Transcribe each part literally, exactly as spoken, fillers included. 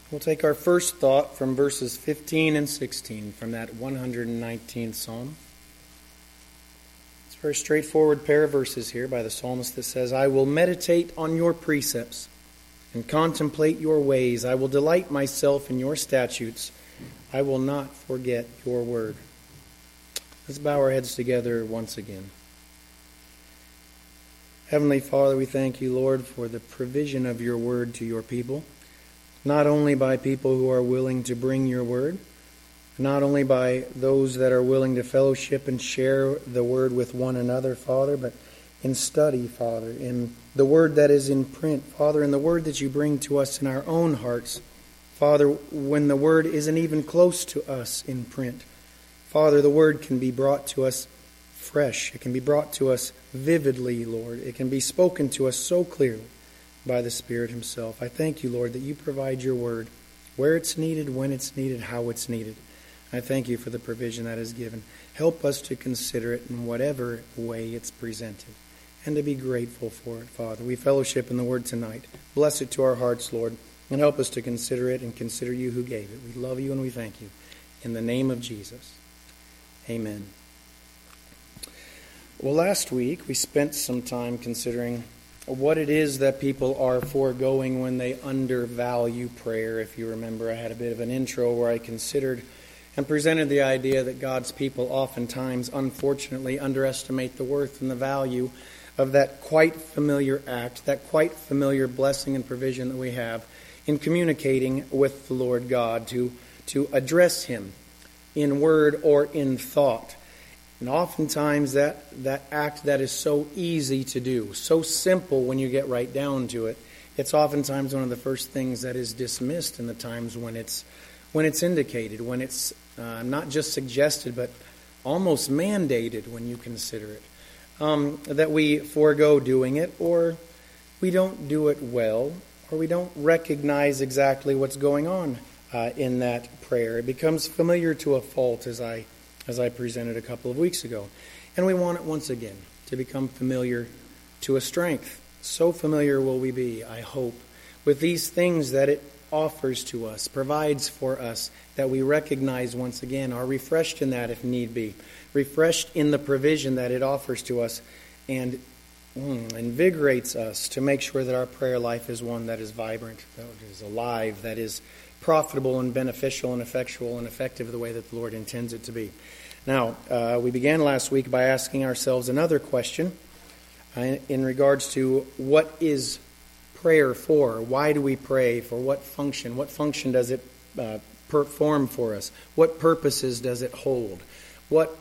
We'll take our first thought from verses fifteen and sixteen from that one hundred nineteenth Psalm. It's a very straightforward pair of verses here by the psalmist that says, I will meditate on your precepts and contemplate your ways. I will delight myself in your statutes. I will not forget your word. Let's bow our heads together once again. Heavenly Father, we thank you, Lord, for the provision of your word to your people. Not only by people who are willing to bring your word, not only by those that are willing to fellowship and share the word with one another, Father, but in study, Father, in the word that is in print, Father, in the word that you bring to us in our own hearts, Father, when the word isn't even close to us in print. Father, the word can be brought to us fresh. It can be brought to us vividly, Lord. It can be spoken to us so clearly by the Spirit himself. I thank you, Lord, that you provide your word where it's needed, when it's needed, how it's needed. I thank you for the provision that is given. Help us to consider it in whatever way it's presented and to be grateful for it, Father. We fellowship in the word tonight. Bless it to our hearts, Lord, and help us to consider it and consider you who gave it. We love you and we thank you. In the name of Jesus, amen. Well, last week we spent some time considering what it is that people are foregoing when they undervalue prayer. If you remember, I had a bit of an intro where I considered and presented the idea that God's people oftentimes, unfortunately, underestimate the worth and the value of that quite familiar act, that quite familiar blessing and provision that we have in communicating with the Lord God, to, to address him in word or in thought. And oftentimes that, that act that is so easy to do, so simple when you get right down to it, it's oftentimes one of the first things that is dismissed in the times when it's when it's indicated, when it's uh, not just suggested, but almost mandated when you consider it. Um, that we forego doing it, or we don't do it well, or we don't recognize exactly what's going on uh, in that prayer. It becomes familiar to a fault, as I as I presented a couple of weeks ago. And we want it once again to become familiar to a strength. So familiar will we be, I hope, with these things that it offers to us, provides for us, that we recognize once again, are refreshed in that if need be, refreshed in the provision that it offers to us, and mm, invigorates us to make sure that our prayer life is one that is vibrant, that is alive, that is profitable and beneficial and effectual and effective the way that the Lord intends it to be. Now, uh, we began last week by asking ourselves another question uh, in regards to what is prayer for? Why do we pray? For what function? What function does it uh, perform for us? What purposes does it hold? What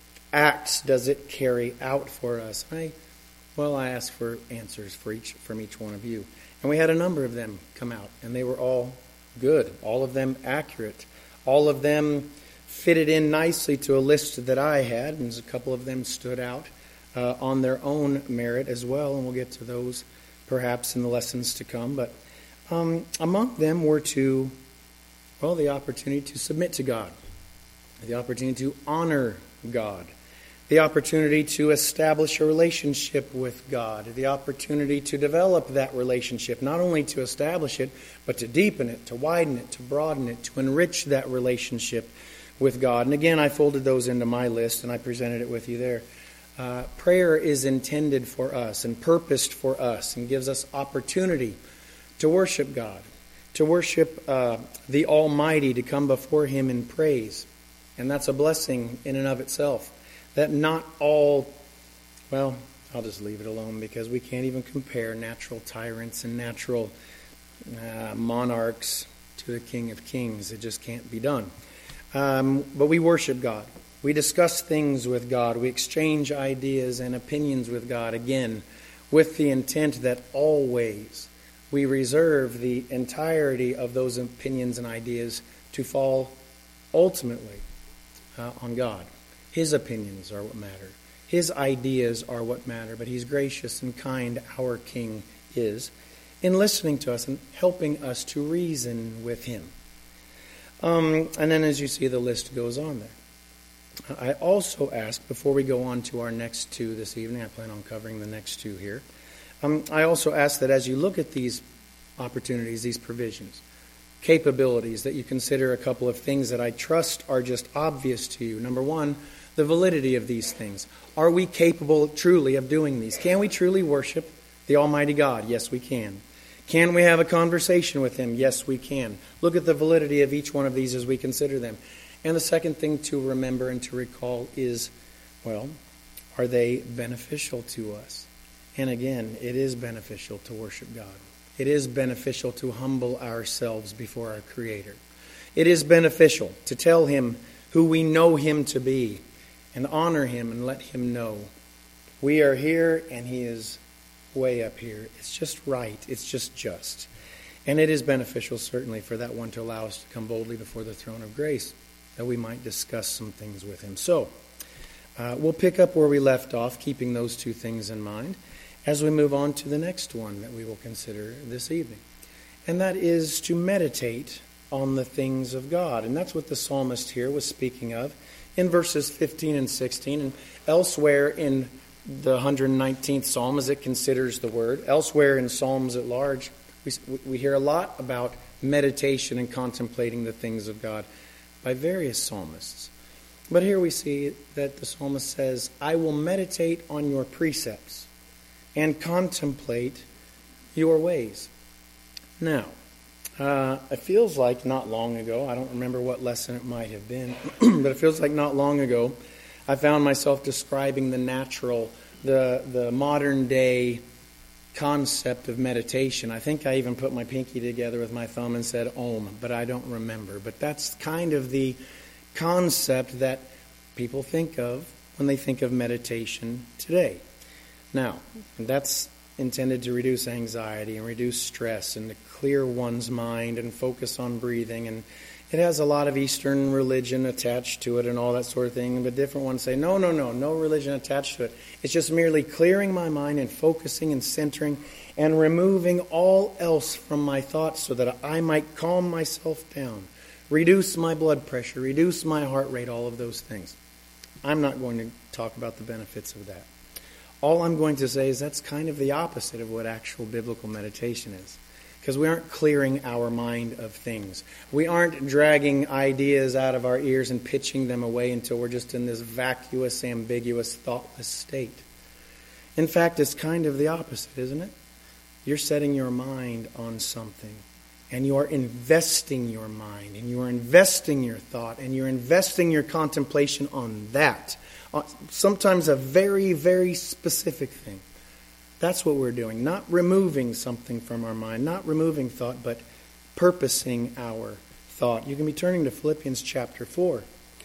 acts does it carry out for us? I, well, I asked for answers for each from each one of you. And we had a number of them come out, and they were all good, all of them accurate, all of them fitted in nicely to a list that I had, and a couple of them stood out uh, on their own merit as well, and we'll get to those perhaps in the lessons to come. But um, among them were to, well, the opportunity to submit to God, the opportunity to honor God, the opportunity to establish a relationship with God, the opportunity to develop that relationship, not only to establish it, but to deepen it, to widen it, to broaden it, to enrich that relationship with God. And again, I folded those into my list and I presented it with you there. Uh, prayer is intended for us and purposed for us and gives us opportunity to worship God, to worship uh, the Almighty, to come before him in praise. And that's a blessing in and of itself. That not all, well, I'll just leave it alone because we can't even compare natural tyrants and natural uh, monarchs to the King of Kings. It just can't be done. Um, but we worship God. We discuss things with God. We exchange ideas and opinions with God, again, with the intent that always we reserve the entirety of those opinions and ideas to fall ultimately uh, on God. His opinions are what matter. His ideas are what matter. But he's gracious and kind, our King is, in listening to us and helping us to reason with him. Um, and then as you see, the list goes on there. I also ask, before we go on to our next two this evening, I plan on covering the next two here. Um, I also ask that as you look at these opportunities, these provisions, capabilities, that you consider a couple of things that I trust are just obvious to you. Number one, the validity of these things. Are we capable truly of doing these? Can we truly worship the Almighty God? Yes, we can. Can we have a conversation with Him? Yes, we can. Look at the validity of each one of these as we consider them. And the second thing to remember and to recall is, well, are they beneficial to us? And again, it is beneficial to worship God. It is beneficial to humble ourselves before our Creator. It is beneficial to tell Him who we know Him to be and honor Him and let Him know we are here and He is way up here. It's just right. It's just just. And it is beneficial, certainly, for that one to allow us to come boldly before the throne of grace, that we might discuss some things with Him. So, uh, we'll pick up where we left off, keeping those two things in mind, as we move on to the next one that we will consider this evening. And that is to meditate on the things of God. And that's what the psalmist here was speaking of in verses fifteen and sixteen, and elsewhere in the one hundred nineteenth Psalm as it considers the Word. Elsewhere in Psalms at large, we, we hear a lot about meditation and contemplating the things of God by various psalmists. But here we see that the psalmist says, I will meditate on your precepts and contemplate your ways. Now, uh, it feels like not long ago, I don't remember what lesson it might have been, but it feels like not long ago, I found myself describing the natural, the the modern day concept of meditation. I think I even put my pinky together with my thumb and said Om, but I don't remember. But that's kind of the concept that people think of when they think of meditation today. Now, that's intended to reduce anxiety and reduce stress and to clear one's mind and focus on breathing. And it has a lot of Eastern religion attached to it and all that sort of thing. But different ones say, no, no, no, no religion attached to it. It's just merely clearing my mind and focusing and centering and removing all else from my thoughts so that I might calm myself down, reduce my blood pressure, reduce my heart rate, all of those things. I'm not going to talk about the benefits of that. All I'm going to say is that's kind of the opposite of what actual biblical meditation is. Because we aren't clearing our mind of things. We aren't dragging ideas out of our ears and pitching them away until we're just in this vacuous, ambiguous, thoughtless state. In fact, it's kind of the opposite, isn't it? You're setting your mind on something. And you are investing your mind. And you are investing your thought. And you're investing your contemplation on that. Sometimes a very, very specific thing. That's what we're doing. Not removing something from our mind, not removing thought, but purposing our thought. You can be turning to Philippians chapter four.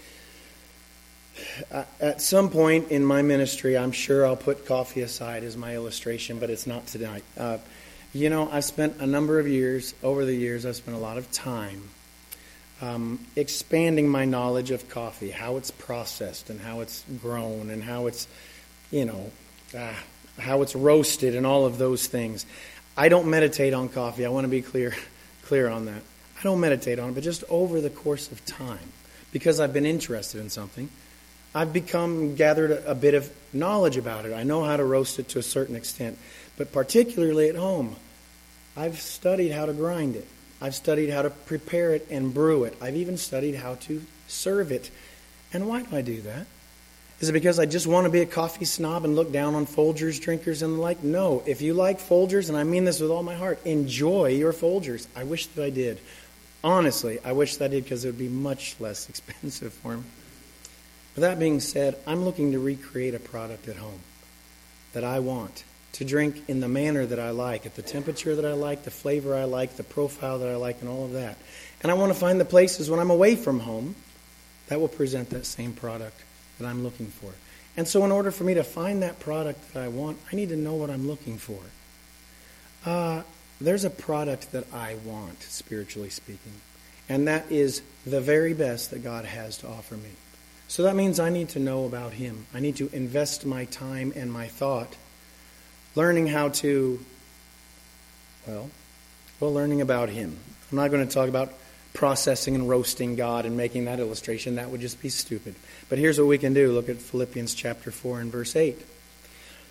At some point in my ministry, I'm sure I'll put coffee aside as my illustration, but it's not tonight. Uh, you know, I spent a number of years, over the years, I've spent a lot of time Um, expanding my knowledge of coffee, how it's processed and how it's grown and how it's, you know, uh, how it's roasted and all of those things. I don't meditate on coffee. I want to be clear, clear on that. I don't meditate on it, but just over the course of time, because I've been interested in something, I've become, gathered a, a bit of knowledge about it. I know how to roast it to a certain extent, but particularly at home, I've studied how to grind it. I've studied how to prepare it and brew it. I've even studied how to serve it. And why do I do that? Is it because I just want to be a coffee snob and look down on Folgers drinkers and the like? No. If you like Folgers, and I mean this with all my heart, enjoy your Folgers. I wish that I did. Honestly, I wish that I did because it would be much less expensive for me. With that being said, I'm looking to recreate a product at home that I want to drink in the manner that I like, at the temperature that I like, the flavor I like, the profile that I like, and all of that. And I want to find the places when I'm away from home that will present that same product that I'm looking for. And so in order for me to find that product that I want, I need to know what I'm looking for. Uh, there's a product that I want, spiritually speaking, and that is the very best that God has to offer me. So that means I need to know about Him. I need to invest my time and my thought learning how to, well, well, learning about Him. I'm not going to talk about processing and roasting God and making that illustration. That would just be stupid. But here's what we can do. Look at Philippians chapter four and verse eight.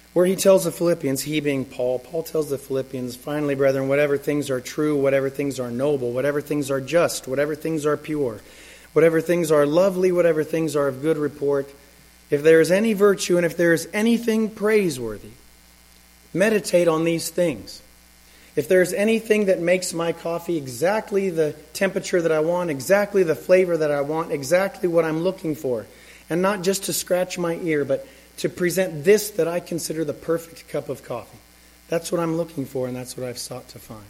where he tells the Philippians, he being Paul, Paul tells the Philippians, finally, brethren, whatever things are true, whatever things are noble, whatever things are just, whatever things are pure, whatever things are lovely, whatever things are of good report, if there is any virtue and if there is anything praiseworthy, meditate on these things. If there's anything that makes my coffee exactly the temperature that I want, exactly the flavor that I want, exactly what I'm looking for, and not just to scratch my ear, but to present this that I consider the perfect cup of coffee. That's what I'm looking for, and that's what I've sought to find.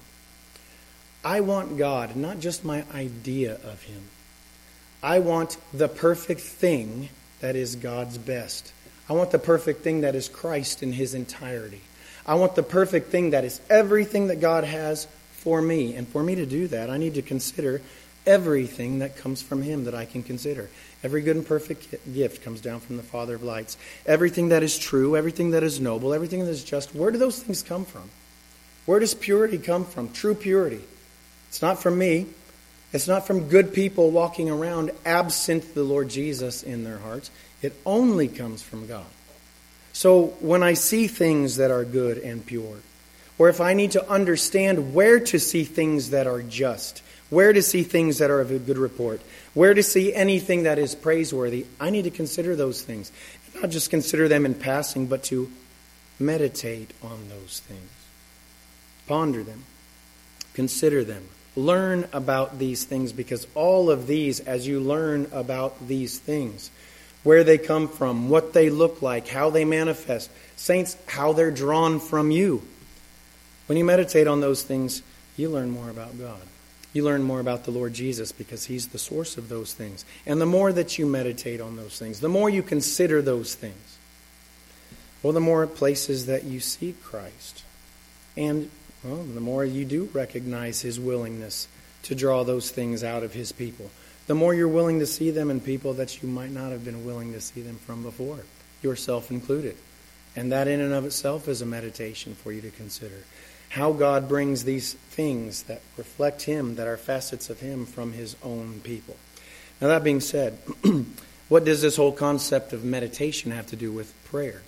I want God, not just my idea of Him. I want the perfect thing that is God's best. I want the perfect thing that is Christ in His entirety. I want the perfect thing that is everything that God has for me. And for me to do that, I need to consider everything that comes from Him that I can consider. Every good and perfect gift comes down from the Father of lights. Everything that is true, everything that is noble, everything that is just, where do those things come from? Where does purity come from? True purity. It's not from me. It's not from good people walking around absent the Lord Jesus in their hearts. It only comes from God. So when I see things that are good and pure, or if I need to understand where to see things that are just, where to see things that are of a good report, where to see anything that is praiseworthy, I need to consider those things. And not just consider them in passing, but to meditate on those things. Ponder them. Consider them. Learn about these things, because all of these, as you learn about these things, where they come from, what they look like, how they manifest, saints, how they're drawn from you. When you meditate on those things, you learn more about God. You learn more about the Lord Jesus, because He's the source of those things. And the more that you meditate on those things, the more you consider those things, well, the more places that you see Christ. And, well, the more you do recognize His willingness to draw those things out of His people. The more you're willing to see them in people that you might not have been willing to see them from before, yourself included. And that in and of itself is a meditation for you to consider. How God brings these things that reflect Him, that are facets of Him, from His own people. Now, that being said, what does this whole concept of meditation have to do with prayer?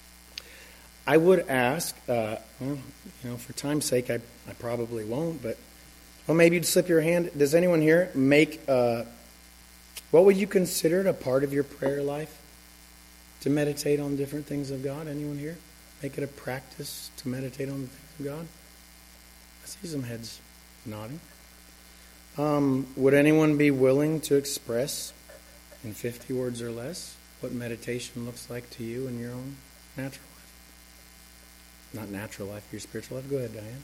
I would ask, uh, well, you know, for time's sake, I, I probably won't, but well, maybe you'd slip your hand. Does anyone here make, uh, what would you consider a part of your prayer life? To meditate on different things of God? Anyone here? Make it a practice to meditate on the things of God? I see some heads nodding. Um, would anyone be willing to express in fifty words or less what meditation looks like to you in your own natural life? Not natural life, your spiritual life. Go ahead, Diane.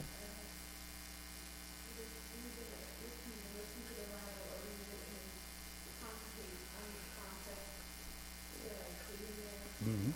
Mm-hmm.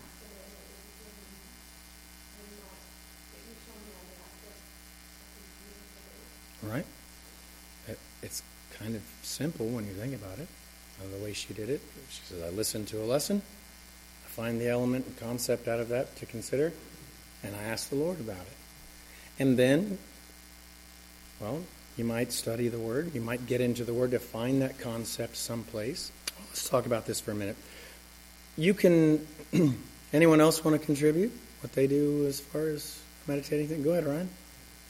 Right? It's kind of simple when you think about it. The way she did it, she says, I listened to a lesson, I find the element and concept out of that to consider, and I ask the Lord about it. And then, well, you might study the Word, you might get into the Word to find that concept someplace. Well, let's talk about this for a minute. You can, anyone else want to contribute what they do as far as meditating? Go ahead, Ryan.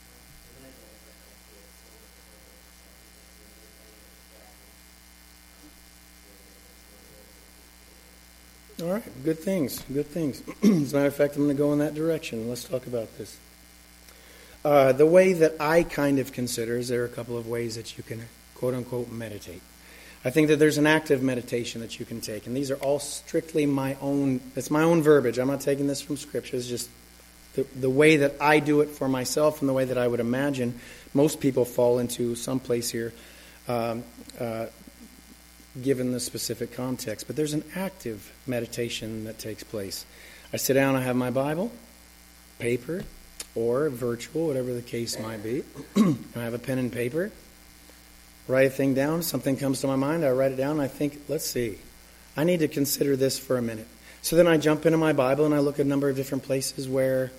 All right, good things, good things. As a matter of fact, I'm going to go in that direction. Let's talk about this. Uh, the way that I kind of consider is there are a couple of ways that you can, quote-unquote, meditate. I think that there's an active meditation that you can take, and these are all strictly my own, it's my own verbiage. I'm not taking this from Scripture. It's just the, the way that I do it for myself and the way that I would imagine most people fall into some place here, um, uh, given the specific context. But there's an active meditation that takes place. I sit down, I have my Bible, paper, or virtual, whatever the case might be. I have a pen and paper. Write a thing down. Something comes to my mind. I write it down. I think, let's see. I need to consider this for a minute. So then I jump into my Bible and I look at a number of different places where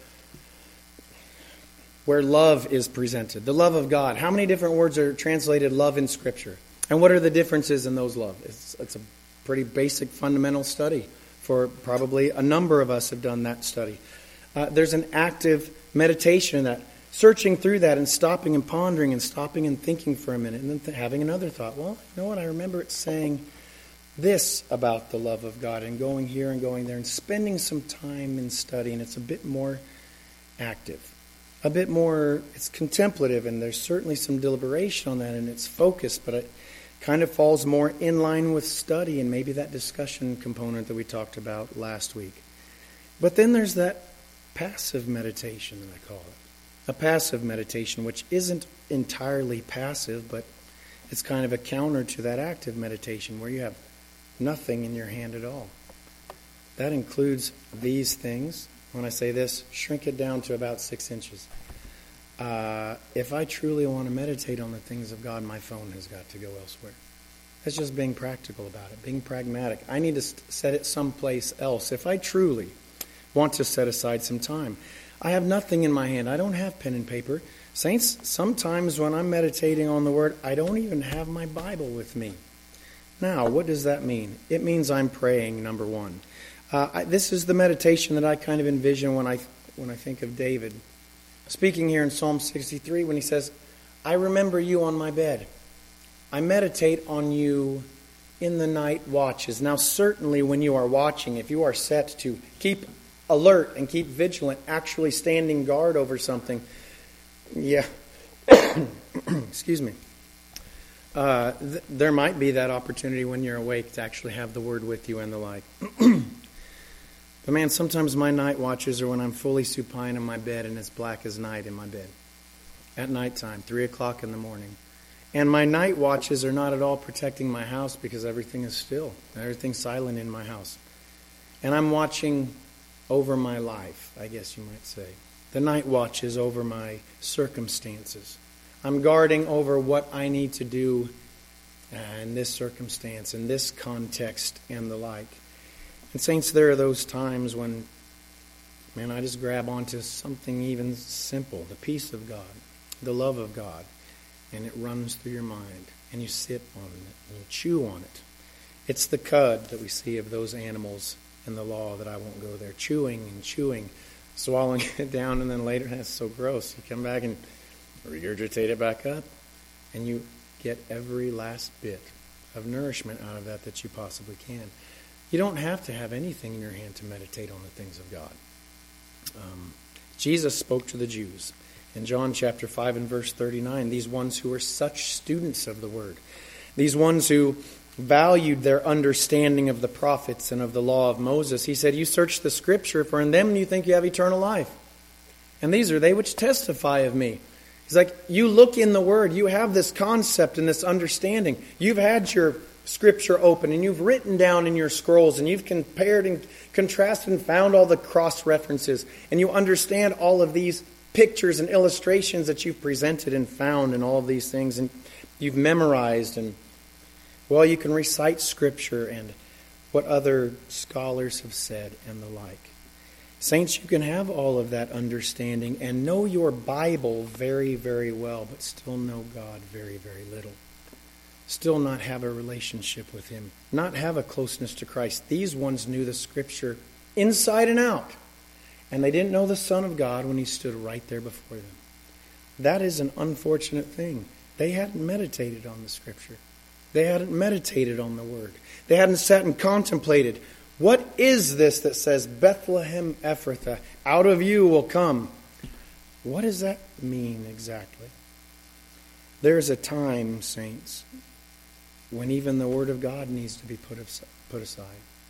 where love is presented. The love of God. How many different words are translated love in Scripture? And what are the differences in those love? It's, it's a pretty basic fundamental study. For probably a number of us have done that study. Uh, there's an active meditation in that, searching through that and stopping and pondering and stopping and thinking for a minute and then th- having another thought. Well, you know what? I remember it saying this about the love of God, and going here and going there and spending some time in study, and it's a bit more active, a bit more, it's contemplative, and there's certainly some deliberation on that, and it's focused, but it kind of falls more in line with study and maybe that discussion component that we talked about last week. But then there's that passive meditation, that I call it. A passive meditation, which isn't entirely passive, but it's kind of a counter to that active meditation where you have nothing in your hand at all. That includes these things. When I say this, shrink it down to about six inches. Uh, if I truly want to meditate on the things of God, my phone has got to go elsewhere. That's just being practical about it, being pragmatic. I need to set it someplace else. If I truly want to set aside some time, I have nothing in my hand. I don't have pen and paper. Saints, sometimes when I'm meditating on the Word, I don't even have my Bible with me. Now, what does that mean? It means I'm praying, number one. Uh, I, this is the meditation that I kind of envision when I when I think of David. Speaking here in Psalm sixty-three when he says, I remember you on my bed. I meditate on you in the night watches. Now, certainly when you are watching, if you are set to keep alert and keep vigilant, actually standing guard over something, yeah, excuse me. Uh, th- there might be that opportunity when you're awake to actually have the Word with you and the like. But man, sometimes my night watches are when I'm fully supine in my bed and it's black as night in my bed. At nighttime, three o'clock in the morning. And my night watches are not at all protecting my house because everything is still. Everything's silent in my house. And I'm watching over my life, I guess you might say. The night watch is over my circumstances. I'm guarding over what I need to do in this circumstance, in this context, and the like. And saints, there are those times when, man, I just grab onto something even simple, the peace of God, the love of God, and it runs through your mind, and you sit on it, and you chew on it. It's the cud that we see of those animals in the law that I won't go there, chewing and chewing, swallowing it down, and then later, that's so gross. You come back and regurgitate it back up, and you get every last bit of nourishment out of that that you possibly can. You don't have to have anything in your hand to meditate on the things of God. Um, Jesus spoke to the Jews in John chapter five and verse thirty-nine, these ones who were such students of the Word, these ones who valued their understanding of the prophets and of the law of Moses. He said, you search the Scripture, for in them you think you have eternal life. And these are they which testify of me. He's like, you look in the Word, you have this concept and this understanding. You've had your Scripture open and you've written down in your scrolls and you've compared and contrasted and found all the cross-references. And you understand all of these pictures and illustrations that you've presented and found and all of these things. And you've memorized and, well, you can recite Scripture and what other scholars have said and the like. Saints, you can have all of that understanding and know your Bible very, very well, but still know God very, very little. Still not have a relationship with Him. Not have a closeness to Christ. These ones knew the Scripture inside and out. And they didn't know the Son of God when He stood right there before them. That is an unfortunate thing. They hadn't meditated on the Scripture. They hadn't meditated on the Word. They hadn't sat and contemplated, what is this that says, Bethlehem Ephrathah, out of you will come? What does that mean exactly? There's a time, saints, when even the Word of God needs to be put put aside.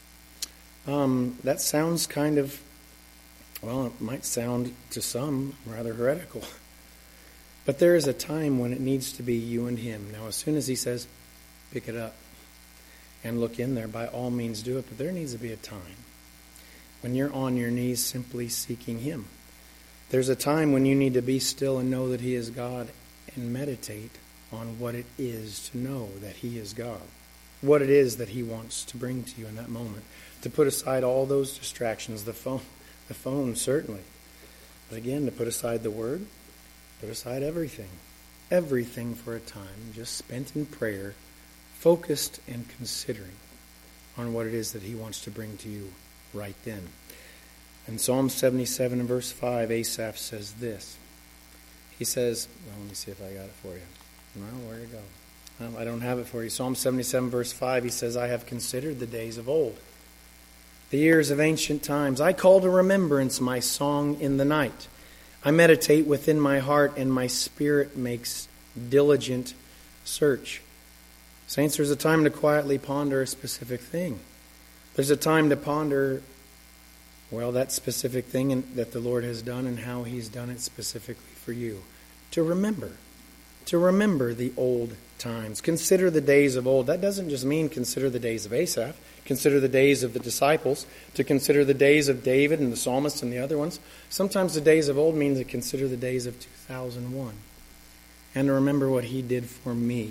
Um, that sounds kind of, well, it might sound to some rather heretical. But there is a time when it needs to be you and Him. Now, as soon as He says, pick it up and look in there, by all means do it. But there needs to be a time when you're on your knees simply seeking Him. There's a time when you need to be still and know that He is God and meditate on what it is to know that He is God. What it is that He wants to bring to you in that moment. To put aside all those distractions, the phone, the phone certainly. But again, to put aside the Word, put aside everything. Everything for a time, just spent in prayer, focused and considering on what it is that He wants to bring to you right then. In Psalm seventy-seven and verse five, Asaph says this. He says, well, let me see if I got it for you. Well, where to go? Well, I don't have it for you. Psalm seventy-seven verse five, he says, I have considered the days of old, the years of ancient times. I call to remembrance my song in the night. I meditate within my heart, and my spirit makes diligent search. Saints, there's a time to quietly ponder a specific thing. There's a time to ponder, well, that specific thing in, that the Lord has done and how He's done it specifically for you. To remember. To remember the old times. Consider the days of old. That doesn't just mean consider the days of Asaph. Consider the days of the disciples. To consider the days of David and the psalmist and the other ones. Sometimes the days of old means to consider the days of two thousand one. And to remember what He did for me.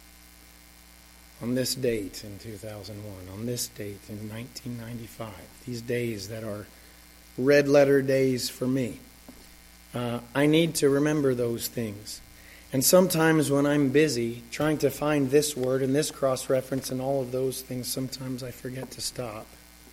On this date in two thousand one. On this date in nineteen ninety-five. These days that are red letter days for me. Uh, I need to remember those things. And sometimes when I'm busy trying to find this word and this cross-reference and all of those things, sometimes I forget to stop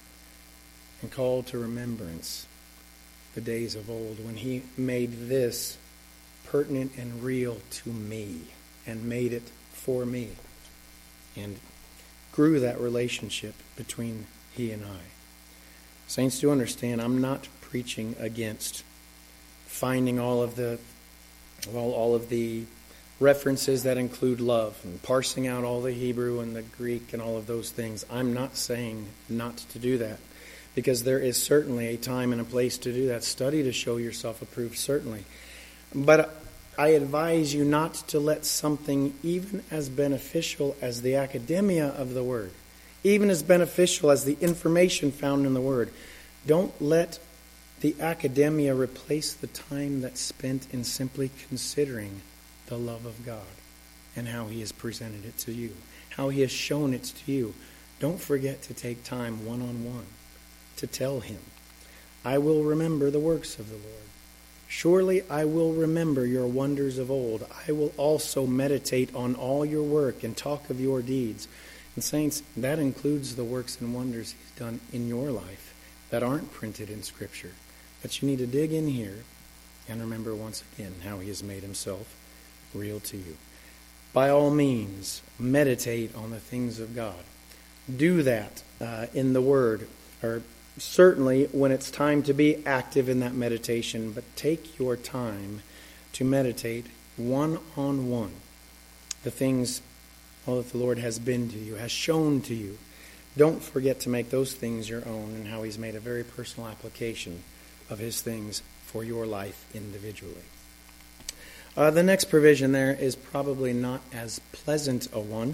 and call to remembrance the days of old when He made this pertinent and real to me and made it for me and grew that relationship between He and I. Saints, do understand, I'm not preaching against finding all of the well, all of the references that include love and parsing out all the Hebrew and the Greek and all of those things. I'm not saying not to do that, because there is certainly a time and a place to do that. Study to show yourself approved, certainly. But I advise you not to let something even as beneficial as the academia of the Word, even as beneficial as the information found in the Word, don't let the academia replace the time that's spent in simply considering the love of God and how He has presented it to you, how He has shown it to you. Don't forget to take time one-on-one to tell Him, I will remember the works of the Lord. Surely I will remember your wonders of old. I will also meditate on all your work and talk of your deeds. And saints, that includes the works and wonders He's done in your life that aren't printed in Scripture. But you need to dig in here and remember once again how He has made Himself real to you. By all means, meditate on the things of God. Do that uh, in the Word, or certainly when it's time to be active in that meditation, but take your time to meditate one-on-one. The things all that the Lord has been to you, has shown to you. Don't forget to make those things your own, and how He's made a very personal application of His things for your life individually. Uh, the next provision there is probably not as pleasant a one.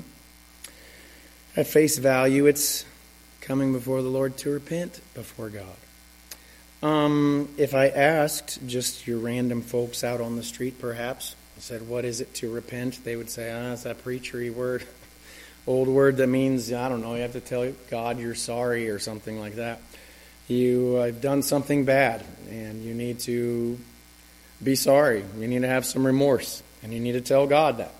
At face value, it's coming before the Lord to repent before God. Um, if I asked just your random folks out on the street, perhaps, I said, what is it to repent? They would say, ah, it's that preachery word. Old word that means, I don't know, you have to tell God you're sorry or something like that. You have done something bad, and you need to be sorry. You need to have some remorse, and you need to tell God that.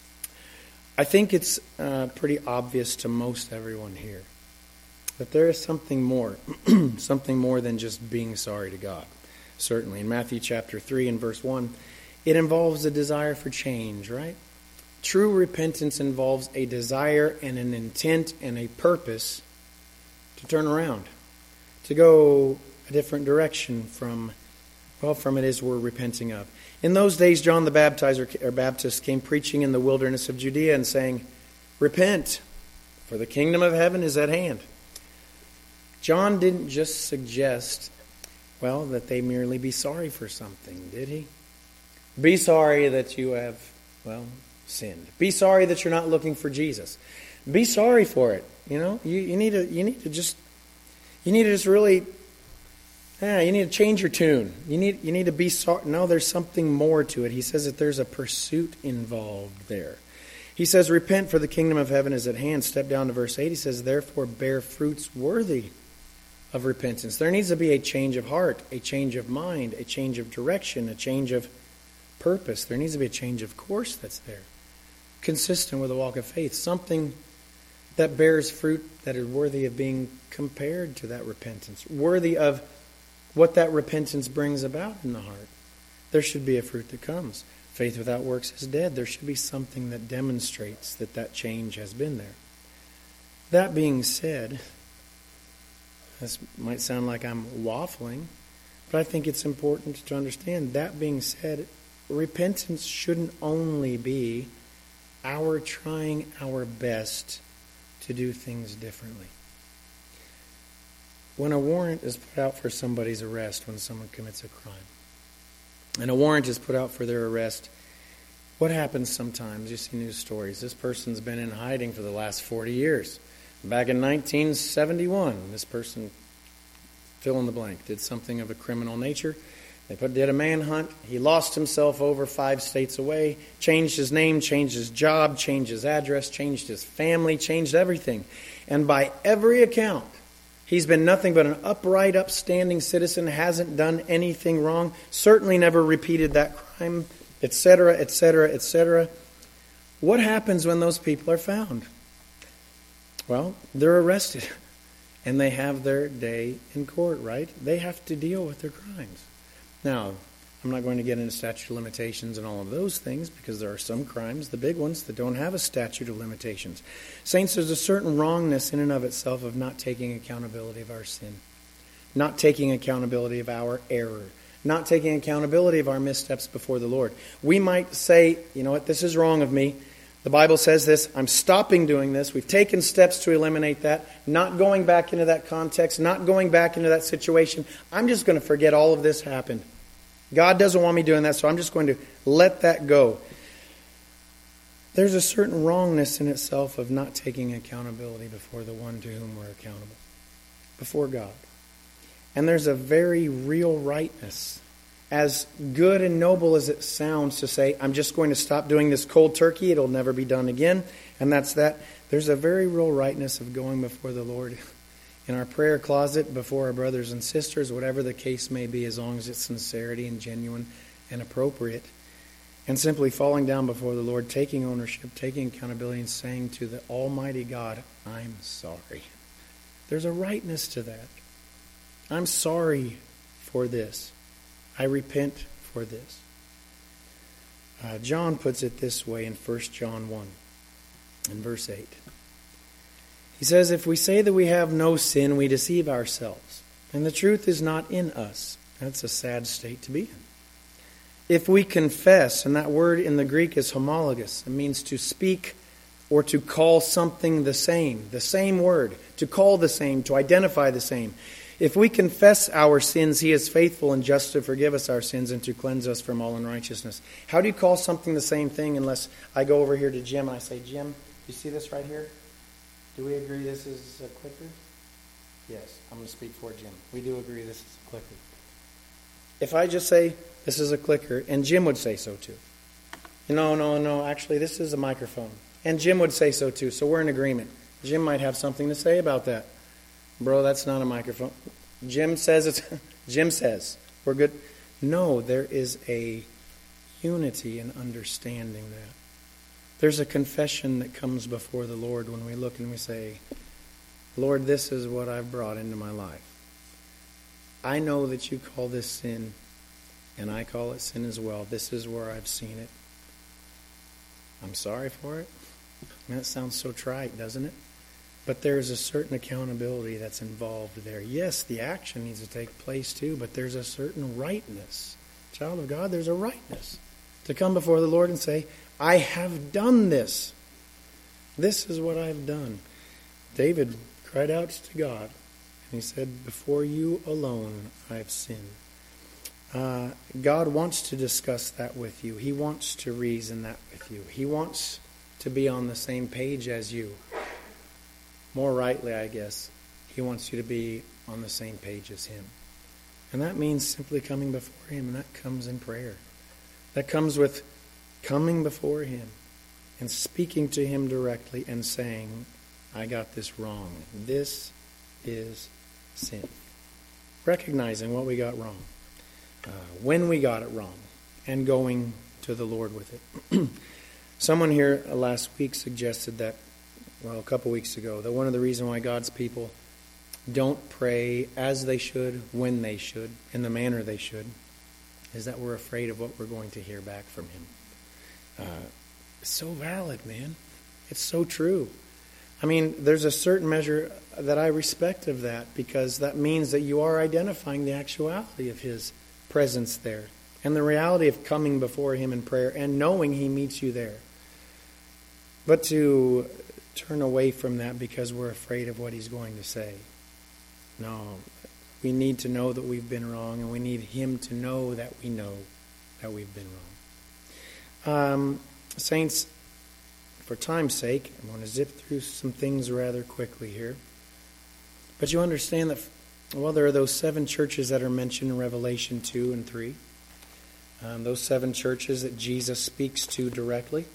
I think it's uh, pretty obvious to most everyone here that there is something more, something more than just being sorry to God. Certainly, in Matthew chapter three and verse one, it involves a desire for change, right? True repentance involves a desire and an intent and a purpose to turn around, to go a different direction from, well, from it is we're repenting of. In those days, John the Baptizer, or Baptist came preaching in the wilderness of Judea and saying, repent, for the kingdom of heaven is at hand. John didn't just suggest, well, that they merely be sorry for something, did he? Be sorry that you have, well, sinned. Be sorry that you're not looking for Jesus. Be sorry for it. You know, you, you need to you need to just you need to just really yeah, you need to change your tune. You need you need to be sorry. No, there's something more to it. He says that there's a pursuit involved there. He says, repent, for the kingdom of heaven is at hand. Step down to verse eight. He says, therefore bear fruits worthy of repentance. There needs to be a change of heart, a change of mind, a change of direction, a change of purpose. There needs to be a change of course that's there, consistent with a walk of faith. Something that bears fruit that is worthy of being compared to that repentance, worthy of what that repentance brings about in the heart. There should be a fruit that comes. Faith without works is dead. There should be something that demonstrates that that change has been there. That being said, this might sound like I'm waffling, but I think it's important to understand, that being said, repentance shouldn't only be our trying our best to do things differently. When a warrant is put out for somebody's arrest, when someone commits a crime, and a warrant is put out for their arrest, what happens sometimes? You see news stories. This person's been in hiding for the last forty years. Back in nineteen seventy-one, this person, fill in the blank, did something of a criminal nature. They put, did a manhunt. He lost himself over five states away, changed his name, changed his job, changed his address, changed his family, changed everything. And by every account, he's been nothing but an upright, upstanding citizen, hasn't done anything wrong, certainly never repeated that crime, et cetera, et cetera, et cetera. What happens when those people are found? Well, they're arrested, and they have their day in court, right? They have to deal with their crimes. Now, I'm not going to get into statute of limitations and all of those things, because there are some crimes, the big ones, that don't have a statute of limitations. Saints, there's a certain wrongness in and of itself of not taking accountability of our sin, not taking accountability of our error, not taking accountability of our missteps before the Lord. We might say, you know what, this is wrong of me. The Bible says this. I'm stopping doing this. We've taken steps to eliminate that, not going back into that context, not going back into that situation. I'm just going to forget all of this happened. God doesn't want me doing that, so I'm just going to let that go. There's a certain wrongness in itself of not taking accountability before the one to whom we're accountable, before God. And there's a very real rightness, as good and noble as it sounds to say, I'm just going to stop doing this cold turkey, it'll never be done again, and that's that. There's a very real rightness of going before the Lord in our prayer closet, before our brothers and sisters, whatever the case may be, as long as it's sincerity and genuine and appropriate. And simply falling down before the Lord, taking ownership, taking accountability, and saying to the Almighty God, I'm sorry. There's a rightness to that. I'm sorry for this. I repent for this. Uh, John puts it this way in First John one, in verse eight. He says, if we say that we have no sin, we deceive ourselves, and the truth is not in us. That's a sad state to be in. If we confess, and that word in the Greek is homologous, it means to speak or to call something the same, the same word, to call the same, to identify the same. If we confess our sins, He is faithful and just to forgive us our sins and to cleanse us from all unrighteousness. How do you call something the same thing unless I go over here to Jim and I say, Jim, you see this right here? Do we agree this is a clicker? Yes, I'm going to speak for Jim. We do agree this is a clicker. If I just say this is a clicker, and Jim would say so too. No, no, no, actually this is a microphone. And Jim would say so too, so we're in agreement. Jim might have something to say about that. Bro, that's not a microphone. Jim says it's... Jim says. We're good. No, there is a unity in understanding that. There's a confession that comes before the Lord when we look and we say, Lord, this is what I've brought into my life. I know that you call this sin, and I call it sin as well. This is where I've seen it. I'm sorry for it. And that sounds so trite, doesn't it? But there's a certain accountability that's involved there. Yes, the action needs to take place too, but there's a certain rightness. Child of God, there's a rightness to come before the Lord and say, I have done this. This is what I've done. David cried out to God, and he said, before you alone I've sinned. Uh, God wants to discuss that with you. He wants to reason that with you. He wants to be on the same page as you. More rightly, I guess, He wants you to be on the same page as Him. And that means simply coming before Him, and that comes in prayer. That comes with coming before Him and speaking to Him directly and saying, I got this wrong. This is sin. Recognizing what we got wrong, uh, when we got it wrong, and going to the Lord with it. Someone here last week suggested that, well, a couple weeks ago, that one of the reasons why God's people don't pray as they should, when they should, in the manner they should, is that we're afraid of what we're going to hear back from him. Uh, it's so valid, man. It's so true. I mean, there's a certain measure that I respect of that, because that means that you are identifying the actuality of his presence there and the reality of coming before him in prayer and knowing he meets you there. But to turn away from that because we're afraid of what he's going to say. No, we need to know that we've been wrong, and we need him to know that we know that we've been wrong. Um, saints, for time's sake, I'm going to zip through some things rather quickly here. But you understand that, well, there are those seven churches that are mentioned in Revelation two and three. Um, those seven churches that Jesus speaks to directly.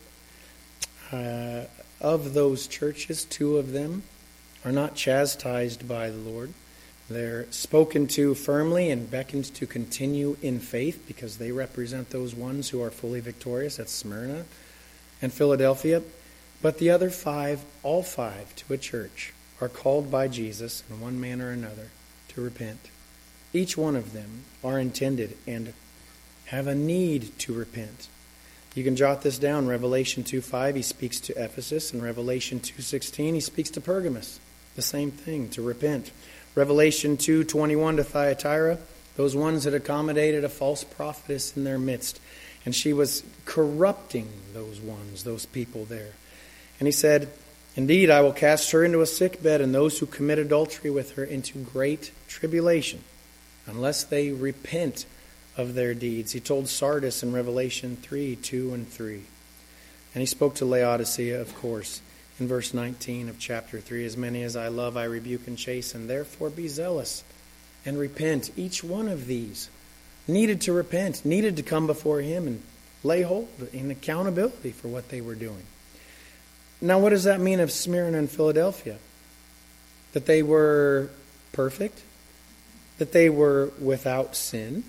Uh, of those churches, two of them are not chastised by the Lord. They're spoken to firmly and beckoned to continue in faith, because they represent those ones who are fully victorious. That's Smyrna and Philadelphia. But the other five, all five to a church, are called by Jesus in one manner or another to repent. Each one of them are intended and have a need to repent. You can jot this down. Revelation two five, he speaks to Ephesus. In Revelation two sixteen, he speaks to Pergamos. The same thing, to repent. Revelation two twenty-one to Thyatira, those ones that accommodated a false prophetess in their midst. And she was corrupting those ones, those people there. And he said, indeed, I will cast her into a sick bed, and those who commit adultery with her into great tribulation, unless they repent of their deeds. He told Sardis in Revelation three two and three. And he spoke to Laodicea, of course, in verse nineteen of chapter three. As many as I love, I rebuke and chasten. Therefore be zealous and repent. Each one of these needed to repent, needed to come before him and lay hold in accountability for what they were doing. Now, what does that mean of Smyrna and Philadelphia? That they were perfect? That they were without sin?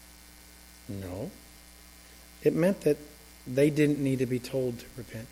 No. It meant that they didn't need to be told to repent.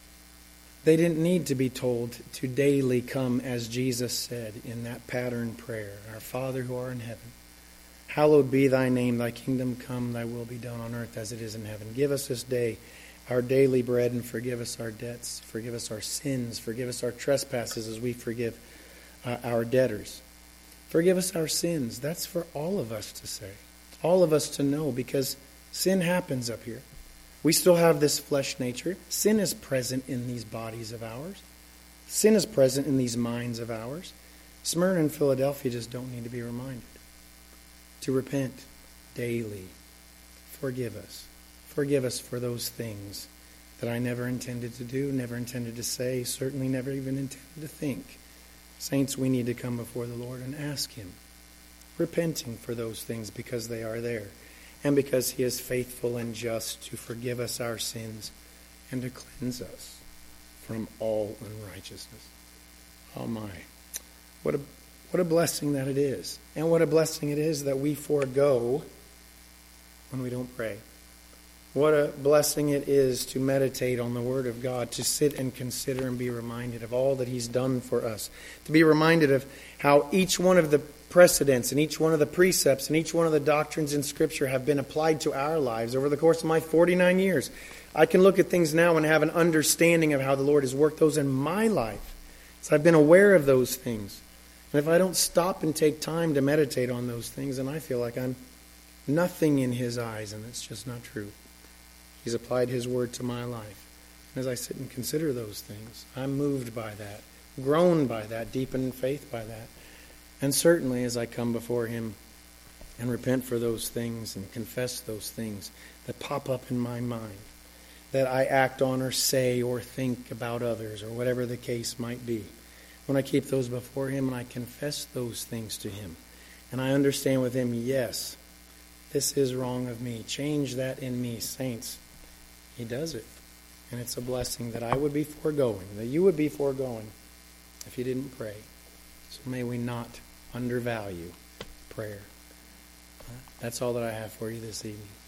They didn't need to be told to daily come, as Jesus said in that pattern prayer, Our Father who art in heaven, hallowed be thy name, thy kingdom come, thy will be done on earth as it is in heaven. Give us this day our daily bread, and forgive us our debts, forgive us our sins, forgive us our trespasses as we forgive uh, our debtors. Forgive us our sins. That's for all of us to say, all of us to know, because sin happens up here. We still have this flesh nature. Sin is present in these bodies of ours. Sin is present in these minds of ours. Smyrna and Philadelphia just don't need to be reminded to repent daily. Forgive us. Forgive us for those things that I never intended to do, never intended to say, certainly never even intended to think. Saints, we need to come before the Lord and ask him, repenting for those things because they are there, and because he is faithful and just to forgive us our sins and to cleanse us from all unrighteousness. Oh my, what a what a blessing that it is. And what a blessing it is that we forego when we don't pray. What a blessing it is to meditate on the Word of God, to sit and consider and be reminded of all that he's done for us, to be reminded of how each one of the precedents and each one of the precepts and each one of the doctrines in Scripture have been applied to our lives over the course of my forty-nine years. I can look at things now and have an understanding of how the Lord has worked those in my life. So I've been aware of those things. And if I don't stop and take time to meditate on those things, then I feel like I'm nothing in his eyes, and that's just not true. He's applied his word to my life. And as I sit and consider those things, I'm moved by that, grown by that, deepened in faith by that. And certainly as I come before him and repent for those things and confess those things that pop up in my mind, that I act on or say or think about others or whatever the case might be, when I keep those before him and I confess those things to him, and I understand with him, yes, this is wrong of me, change that in me, saints, he does it. And it's a blessing that I would be foregoing, that you would be foregoing if you didn't pray. So may we not undervalue prayer. That's all that I have for you this evening.